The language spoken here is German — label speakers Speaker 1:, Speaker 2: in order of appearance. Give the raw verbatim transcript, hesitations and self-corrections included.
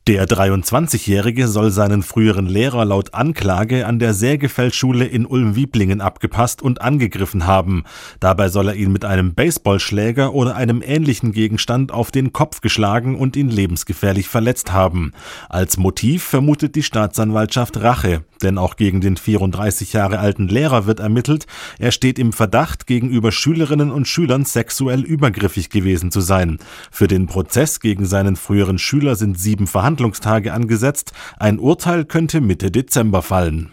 Speaker 1: Der dreiundzwanzigjährige soll seinen früheren Lehrer laut Anklage an der Sägefeldschule in Ulm-Wieblingen abgepasst und angegriffen haben. Dabei soll er ihn mit einem Baseballschläger oder einem ähnlichen Gegenstand auf den Kopf geschlagen und ihn lebensgefährlich verletzt haben. Als Motiv vermutet die Staatsanwaltschaft Rache, denn auch gegen den vierunddreißig Jahre alten Lehrer wird ermittelt. Er steht im Verdacht, gegenüber Schülerinnen und Schülern sexuell übergriffig gewesen zu sein. Für den Prozess gegen seinen früheren Schüler sind sieben Verhandlungstage angesetzt. Ein Urteil könnte Mitte Dezember fallen.